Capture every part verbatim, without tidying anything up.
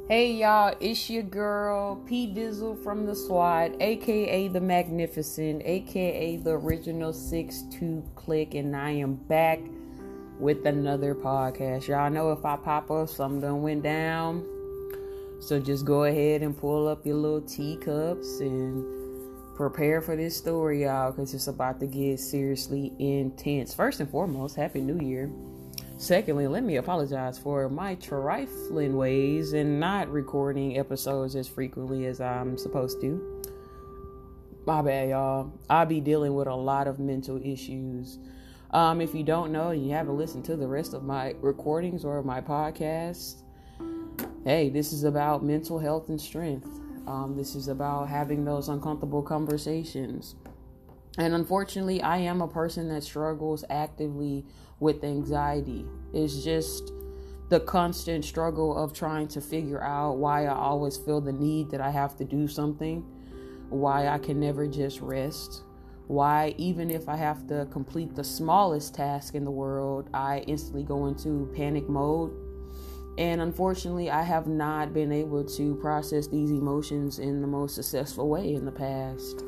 Hey y'all, it's your girl P Dizzle from the SWAT, aka the Magnificent, aka the original six two Click, and I am back with another podcast. Y'all know if I pop up, something done went down. So just go ahead and pull up your little teacups and prepare for this story, y'all, because it's about to get seriously intense. First and foremost, Happy New Year. Secondly, let me apologize for my trifling ways and not recording episodes as frequently as I'm supposed to. My bad, y'all. I'll be dealing with a lot of mental issues. Um, if you don't know and you haven't listened to the rest of my recordings or my podcasts, hey, this is about mental health and strength. Um, this is about having those uncomfortable conversations. And unfortunately, I am a person that struggles actively with anxiety. It's just the constant struggle of trying to figure out why I always feel the need that I have to do something, why I can never just rest, why even if I have to complete the smallest task in the world, I instantly go into panic mode. And unfortunately, I have not been able to process these emotions in the most successful way in the past.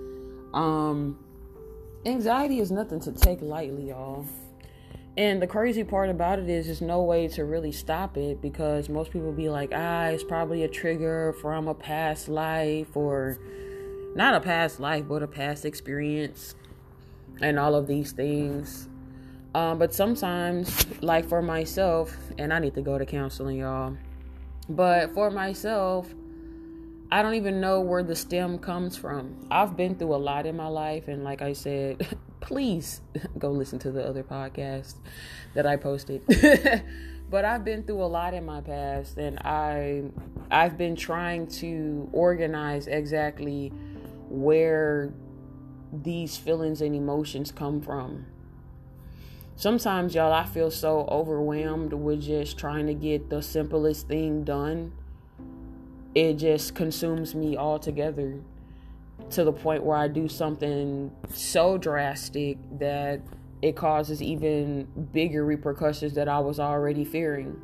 Um, anxiety is nothing to take lightly, y'all. And the crazy part about it is there's no way to really stop it, because most people be like, ah, it's probably a trigger from a past life, or not a past life, but a past experience, and all of these things. Um, but sometimes, like for myself, and I need to go to counseling, y'all, but for myself, I don't even know where the stem comes from. I've been through a lot in my life, and like I said, please go listen to the other podcast that I posted. But I've been through a lot in my past, and I I've been trying to organize exactly where these feelings and emotions come from. Sometimes, y'all, I feel so overwhelmed with just trying to get the simplest thing done. It just consumes me altogether, to the point where I do something so drastic that it causes even bigger repercussions that I was already fearing.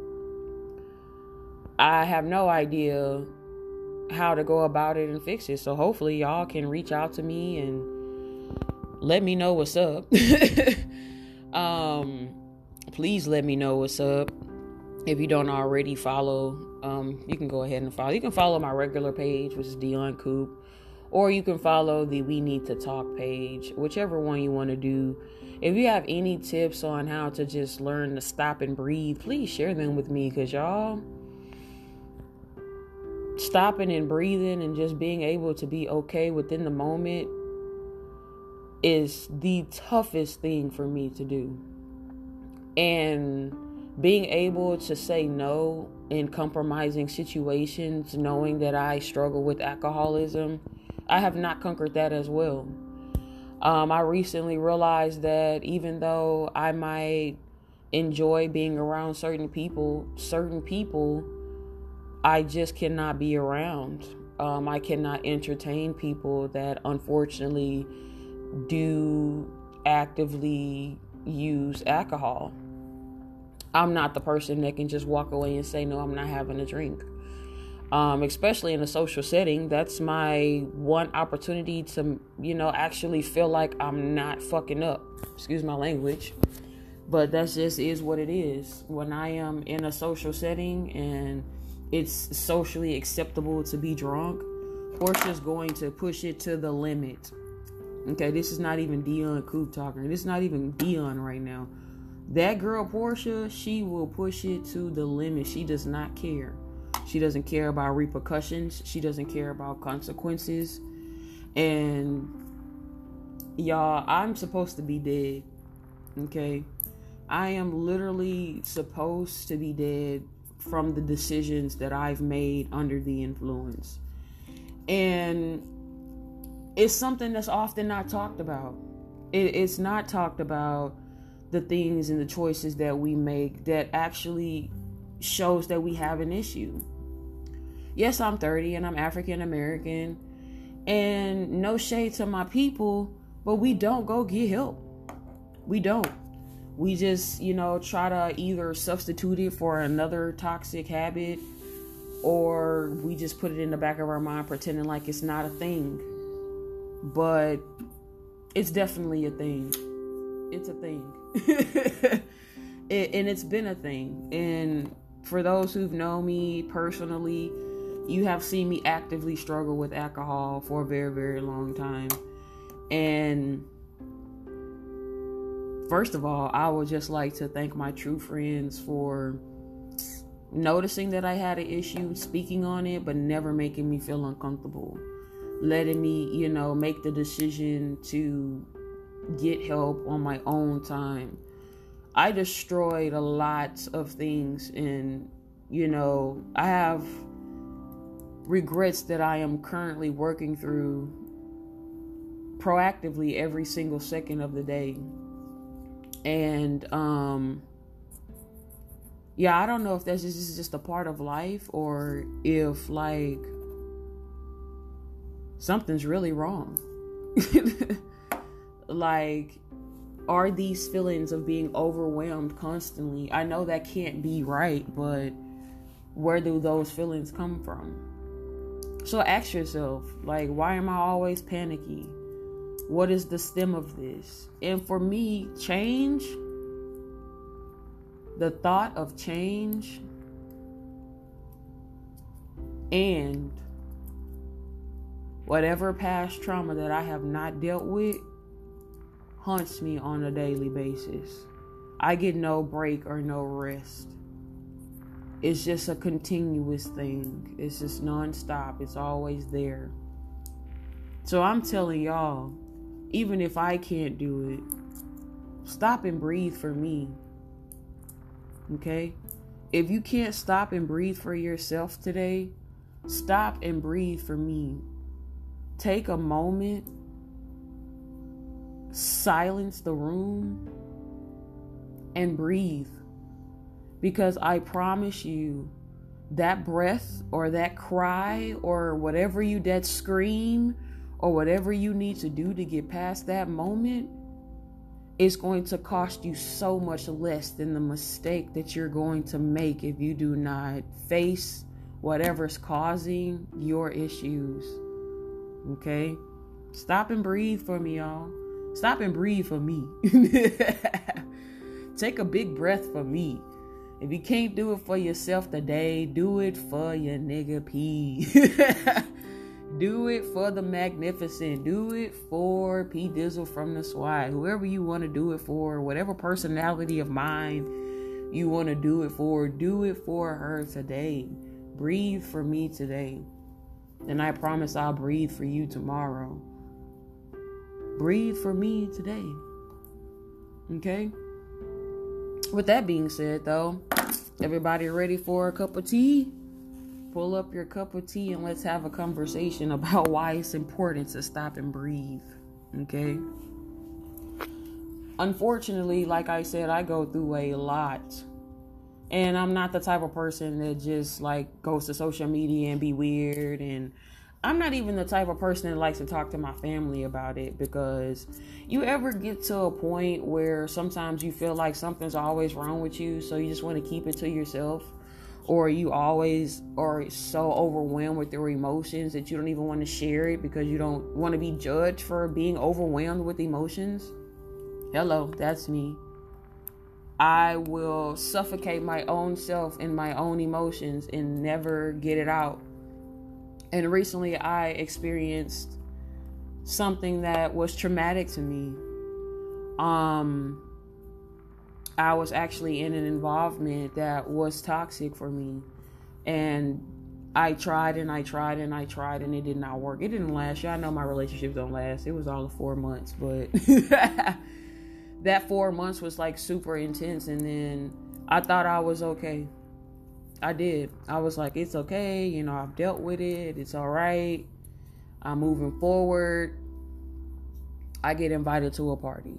I have no idea how to go about it and fix it. So hopefully y'all can reach out to me and let me know what's up. um, please let me know what's up. If you don't already follow, um, you can go ahead and follow. You can follow my regular page, which is Dion Coop. Or you can follow the We Need to Talk page, whichever one you want to do. If you have any tips on how to just learn to stop and breathe, please share them with me, because y'all, stopping and breathing and just being able to be okay within the moment is the toughest thing for me to do. And being able to say no in compromising situations, knowing that I struggle with alcoholism, I have not conquered that as well. Um, I recently realized that even though I might enjoy being around certain people, certain people I just cannot be around. Um, I cannot entertain people that unfortunately do actively use alcohol. I'm not the person that can just walk away and say, no, I'm not having a drink. Um, especially in a social setting, that's my one opportunity to, you know, actually feel like I'm not fucking up. Excuse my language. But that just is what it is. When I am in a social setting and it's socially acceptable to be drunk, Portia's going to push it to the limit. Okay, this is not even Dion Coop talking. This is not even Dion right now. That girl, Portia, she will push it to the limit. She does not care. She doesn't care about repercussions. She doesn't care about consequences. And y'all, I'm supposed to be dead. Okay? I am literally supposed to be dead from the decisions that I've made under the influence. And it's something that's often not talked about. It, it's not talked about the things and the choices that we make that actually shows that we have an issue. Yes, I'm thirty and I'm African American, and no shade to my people, but we don't go get help. We don't. We just, you know, try to either substitute it for another toxic habit, or we just put it in the back of our mind pretending like it's not a thing. But it's definitely a thing. It's a thing. it, and it's been a thing. And for those who've known me personally, you have seen me actively struggle with alcohol for a very, very long time. And first of all, I would just like to thank my true friends for noticing that I had an issue, speaking on it, but never making me feel uncomfortable. Letting me, you know, make the decision to get help on my own time. I destroyed a lot of things, and, you know, I have regrets that I am currently working through proactively every single second of the day. And, um, yeah, I don't know if that's just, this is just a part of life, or if, like, something's really wrong. Like, are these feelings of being overwhelmed constantly? I know that can't be right, but where do those feelings come from? So ask yourself, like, why am I always panicky? What is the stem of this? And for me, change, the thought of change and whatever past trauma that I have not dealt with haunts me on a daily basis. I get no break or no rest. It's just a continuous thing. It's just nonstop. It's always there. So I'm telling y'all, even if I can't do it, stop and breathe for me. Okay? If you can't stop and breathe for yourself today, stop and breathe for me. Take a moment, silence the room, and breathe. Because I promise you, that breath or that cry or whatever you, that scream or whatever you need to do to get past that moment is going to cost you so much less than the mistake that you're going to make if you do not face whatever's causing your issues. Okay? Stop and breathe for me, y'all. Stop and breathe for me. Take a big breath for me. If you can't do it for yourself today, do it for your nigga P. Do it for the Magnificent. Do it for P Dizzle from the SWAT. Whoever you want to do it for, whatever personality of mine you want to do it for, do it for her today. Breathe for me today. And I promise I'll breathe for you tomorrow. Breathe for me today. Okay? With that being said, though, everybody ready for a cup of tea? Pull up your cup of tea and let's have a conversation about why it's important to stop and breathe. Okay? Unfortunately, like I said, I go through a lot. And I'm not the type of person that just like goes to social media and be weird. And I'm not even the type of person that likes to talk to my family about it, because you ever get to a point where sometimes you feel like something's always wrong with you, so you just want to keep it to yourself, or you always are so overwhelmed with your emotions that you don't even want to share it because you don't want to be judged for being overwhelmed with emotions. Hello, that's me. I will suffocate my own self in my own emotions and never get it out. And recently I experienced something that was traumatic to me. Um, I was actually in an involvement that was toxic for me. And I tried and I tried and I tried and it did not work. It didn't last. Y'all know my relationships don't last. It was all of four months, but that four months was like super intense. And then I thought I was okay. I did. I was like, it's okay. You know, I've dealt with it. It's all right. I'm moving forward. I get invited to a party.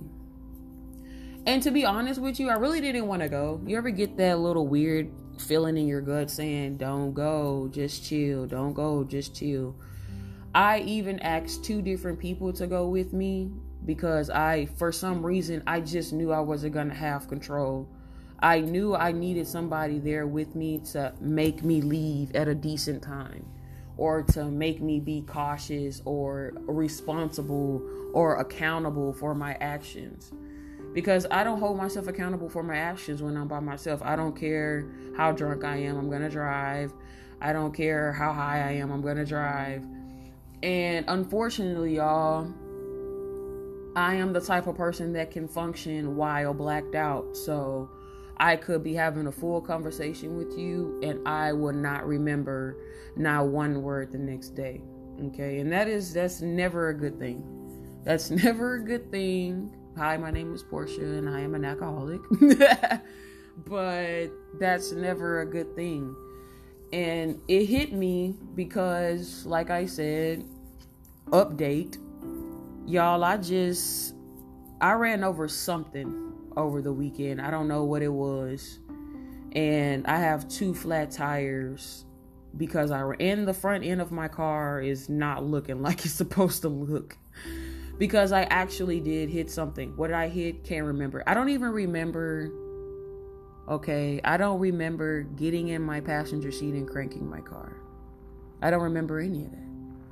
And to be honest with you, I really didn't want to go. You ever get that little weird feeling in your gut saying, don't go, just chill. Don't go, just chill. I even asked two different people to go with me because I, for some reason, I just knew I wasn't going to have control. I knew I needed somebody there with me to make me leave at a decent time, or to make me be cautious or responsible or accountable for my actions. Because I don't hold myself accountable for my actions when I'm by myself. I don't care how drunk I am, I'm going to drive. I don't care how high I am, I'm going to drive. And unfortunately, y'all, I am the type of person that can function while blacked out. So I could be having a full conversation with you and I would not remember not one word the next day. Okay. And that is, that's never a good thing. That's never a good thing. Hi, my name is Portia and I am an alcoholic. But that's never a good thing. And it hit me because, like I said, update, y'all, I just, I ran over something over the weekend. I don't know what it was. And I have two flat tires because I in the front end of my car is not looking like it's supposed to look. Because I actually did hit something. What did I hit? Can't remember. I don't even remember. Okay, I don't remember getting in my passenger seat and cranking my car. I don't remember any of that.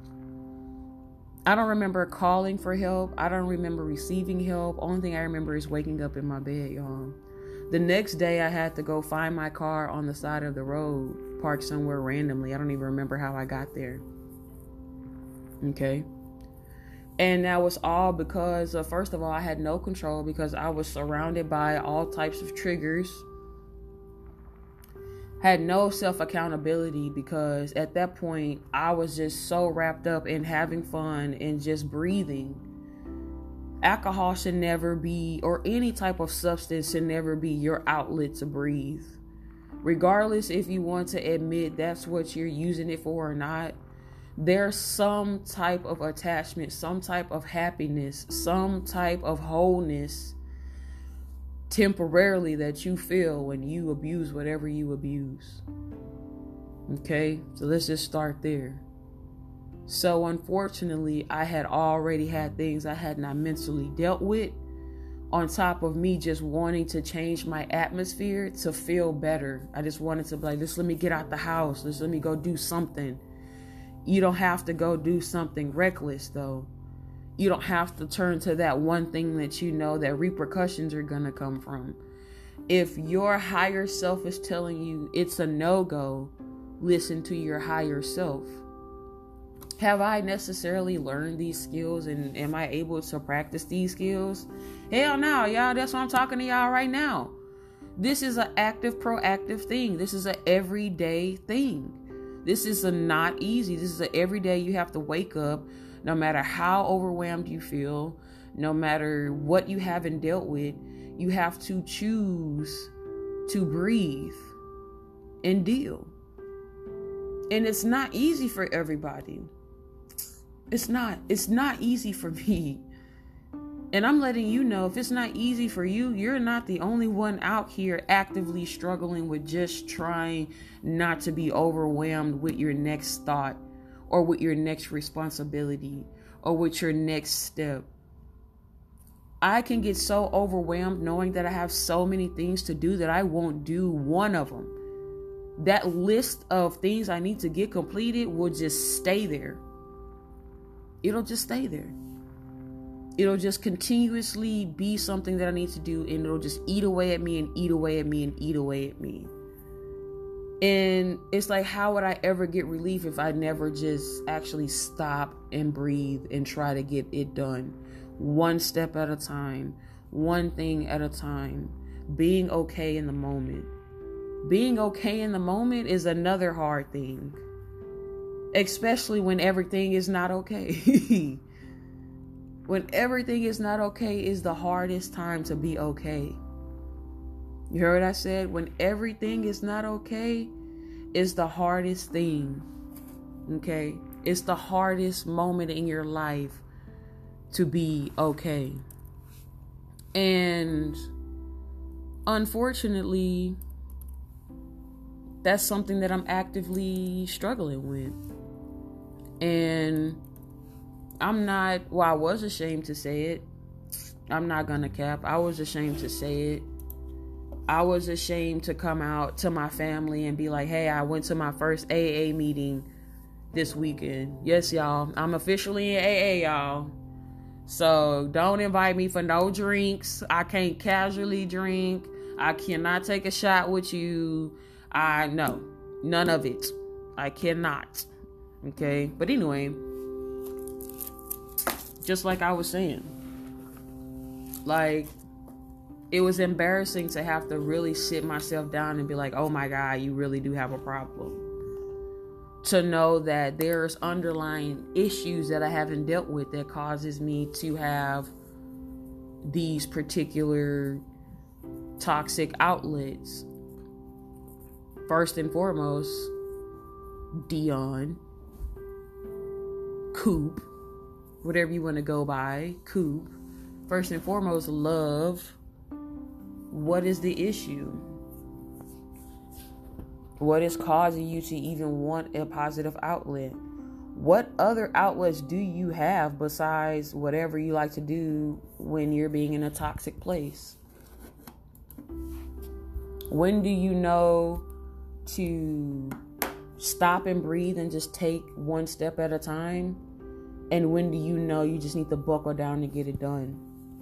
I don't remember calling for help. I don't remember receiving help. Only thing I remember is waking up in my bed, y'all. The next day, I had to go find my car on the side of the road, parked somewhere randomly. I don't even remember how I got there. Okay. And that was all because, of, first of all, I had no control because I was surrounded by all types of triggers. Had no self-accountability because at that point, I was just so wrapped up in having fun and just breathing. Alcohol should never be, or any type of substance should never be your outlet to breathe. Regardless if you want to admit that's what you're using it for or not, there's some type of attachment, some type of happiness, some type of wholeness temporarily that you feel when you abuse whatever you abuse. Okay, so let's just start there. So unfortunately, I had already had things I had not mentally dealt with, on top of me just wanting to change my atmosphere to feel better. I just wanted to be like, just let me get out the house. Just let me go do something. You don't have to go do something reckless, though. You don't have to turn to that one thing that you know that repercussions are going to come from. If your higher self is telling you it's a no-go, listen to your higher self. Have I necessarily learned these skills and am I able to practice these skills? Hell no, y'all. That's why I'm talking to y'all right now. This is an active, proactive thing. This is an everyday thing. This is a not easy. This is an everyday you have to wake up, no matter how overwhelmed you feel, no matter what you haven't dealt with, you have to choose to breathe and deal. And it's not easy for everybody. It's not. It's not easy for me. And I'm letting you know, if it's not easy for you, you're not the only one out here actively struggling with just trying not to be overwhelmed with your next thought or with your next responsibility or with your next step. I can get so overwhelmed knowing that I have so many things to do that I won't do one of them. That list of things I need to get completed will just stay there. It'll just stay there. It'll just continuously be something that I need to do, and it'll just eat away at me and eat away at me and eat away at me. And it's like, how would I ever get relief if I never just actually stop and breathe and try to get it done? One step at a time, one thing at a time, being okay in the moment. Being okay in the moment is another hard thing, especially when everything is not okay. When everything is not okay is the hardest time to be okay. You heard what I said? When everything is not okay is the hardest thing. Okay? It's the hardest moment in your life to be okay. And unfortunately, that's something that I'm actively struggling with. And I'm not, well, I was ashamed to say it. I'm not gonna cap. I was ashamed to say it. I was ashamed to come out to my family and be like, hey, I went to my first A A meeting this weekend. Yes, y'all. I'm officially in A A, y'all. So don't invite me for no drinks. I can't casually drink. I cannot take a shot with you. I no, none of it. I cannot. Okay. But anyway, just like I was saying, like, it was embarrassing to have to really sit myself down and be like, oh my God, you really do have a problem. To know that there's underlying issues that I haven't dealt with that causes me to have these particular toxic outlets. First and foremost, Dion, Coop, whatever you want to go by, Coop. First and foremost, love. What is the issue? What is causing you to even want a positive outlet? What other outlets do you have besides whatever you like to do when you're being in a toxic place? When do you know to stop and breathe and just take one step at a time? And when do you know you just need to buckle down and get it done?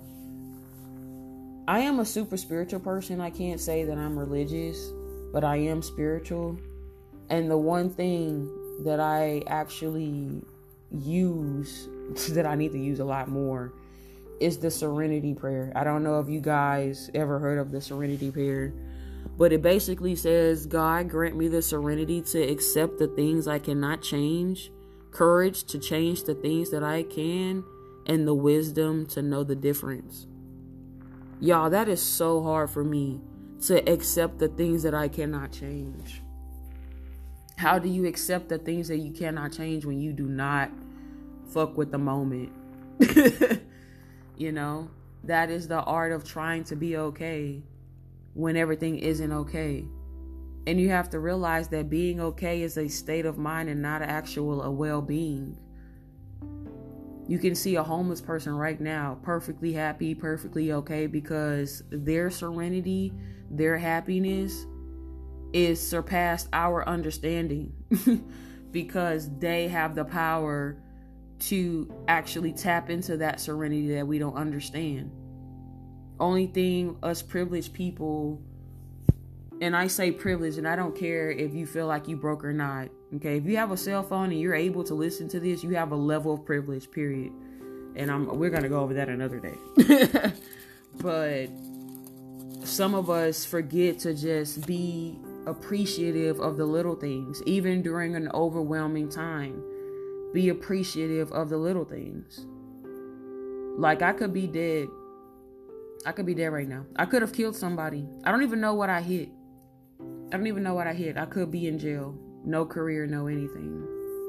I am a super spiritual person. I can't say that I'm religious, but I am spiritual. And the one thing that I actually use, that I need to use a lot more, is the Serenity Prayer. I don't know if you guys ever heard of the Serenity Prayer, but it basically says, God, grant me the serenity to accept the things I cannot change, courage to change the things that I can, and the wisdom to know the difference. Y'all, that is so hard for me, to accept the things that I cannot change. How do you accept the things that you cannot change when you do not fuck with the moment? You know, that is the art of trying to be okay when everything isn't okay. And you have to realize that being okay is a state of mind and not actual a well-being. You can see a homeless person right now, perfectly happy, perfectly okay, because their serenity, their happiness is surpassed our understanding because they have the power to actually tap into that serenity that we don't understand. Only thing us privileged people, and I say privileged, and I don't care if you feel like you broke or not. Okay, if you have a cell phone and you're able to listen to this, you have a level of privilege, period. And I'm we're gonna go over that another day. But some of us forget to just be appreciative of the little things, even during an overwhelming time. Be appreciative of the little things. Like, I could be dead. I could be dead right now. I could have killed somebody. I don't even know what I hit. I don't even know what I hit. I could be in jail. No career, no anything.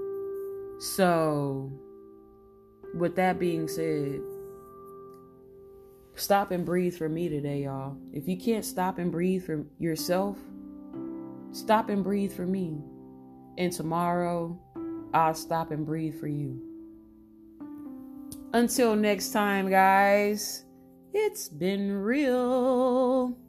So, with that being said, stop and breathe for me today, y'all. If you can't stop and breathe for yourself, stop and breathe for me. And tomorrow, I'll stop and breathe for you. Until next time, guys, it's been real.